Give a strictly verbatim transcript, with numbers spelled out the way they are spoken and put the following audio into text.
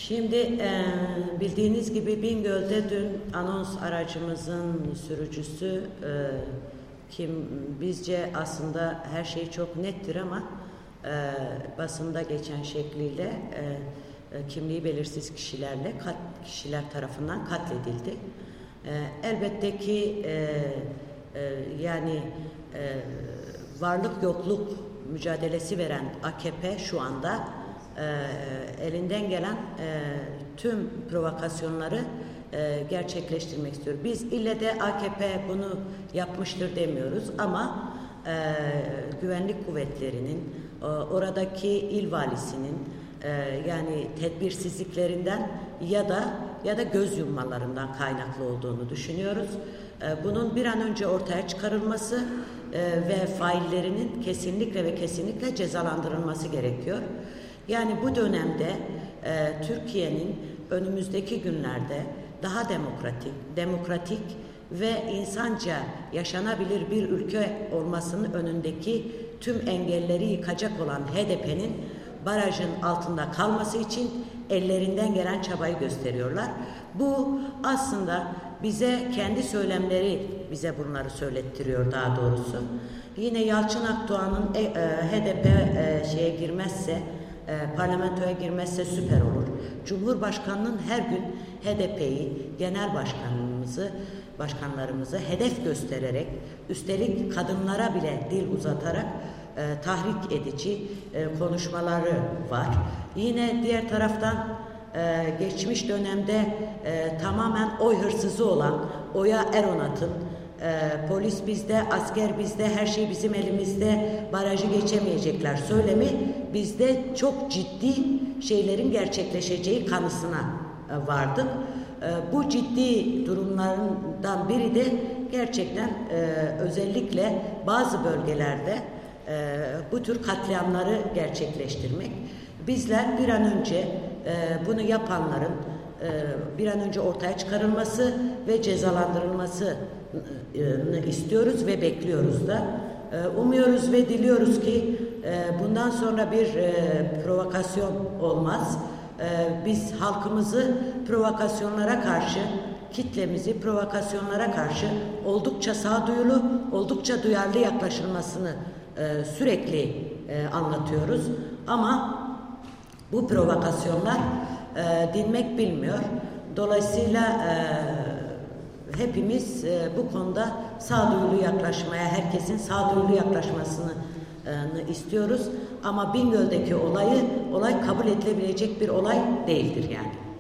Şimdi e, bildiğiniz gibi Bingöl'de dün anons aracımızın sürücüsü e, kim bizce aslında her şey çok nettir ama e, basında geçen şekliyle e, e, kimliği belirsiz kişilerle kat, kişiler tarafından katledildi. E, elbette ki e, e, yani e, varlık yokluk mücadelesi veren A K P şu anda e, elinden gelen e, tüm provokasyonları e, gerçekleştirmek istiyor. Biz ille de A K P bunu yapmıştır demiyoruz ama e, güvenlik kuvvetlerinin, e, oradaki il valisinin e, yani tedbirsizliklerinden ya da ya da göz yummalarından kaynaklı olduğunu düşünüyoruz. E, bunun bir an önce ortaya çıkarılması e, ve faillerinin kesinlikle ve kesinlikle cezalandırılması gerekiyor. Yani bu dönemde e, Türkiye'nin önümüzdeki günlerde daha demokratik, demokratik ve insanca yaşanabilir bir ülke olmasının önündeki tüm engelleri yıkacak olan H D P'nin barajın altında kalması için ellerinden gelen çabayı gösteriyorlar. Bu aslında bize kendi söylemleri bize bunları söylettiriyor daha doğrusu. Yine Yalçın Akdoğan'ın e, e, H D P e, şeye girmezse E, parlamentoya girmezse süper olur. Cumhurbaşkanının her gün H D P'yi, genel başkanımızı, başkanlarımızı hedef göstererek, üstelik kadınlara bile dil uzatarak e, tahrik edici e, konuşmaları var. Yine diğer taraftan e, geçmiş dönemde e, tamamen oy hırsızı olan Oya Eronat'ın Ee, polis bizde, asker bizde, her şey bizim elimizde, barajı geçemeyecekler söylemi bizde çok ciddi şeylerin gerçekleşeceği kanısına e, vardık. E, bu ciddi durumlardan biri de gerçekten e, özellikle bazı bölgelerde e, bu tür katliamları gerçekleştirmek. Bizler bir an önce e, bunu yapanların e, bir an önce ortaya çıkarılması ve cezalandırılması istiyoruz ve bekliyoruz da. Umuyoruz ve diliyoruz ki bundan sonra bir provokasyon olmaz. Biz halkımızı provokasyonlara karşı, kitlemizi provokasyonlara karşı oldukça sağduyulu, oldukça duyarlı yaklaşılmasını sürekli anlatıyoruz. Ama bu provokasyonlar dinmek bilmiyor. Dolayısıyla hepimiz e, bu konuda sağduyulu yaklaşmaya, herkesin sağduyulu yaklaşmasını e, istiyoruz. Ama Bingöl'deki olayı, olay kabul edilebilecek bir olay değildir yani.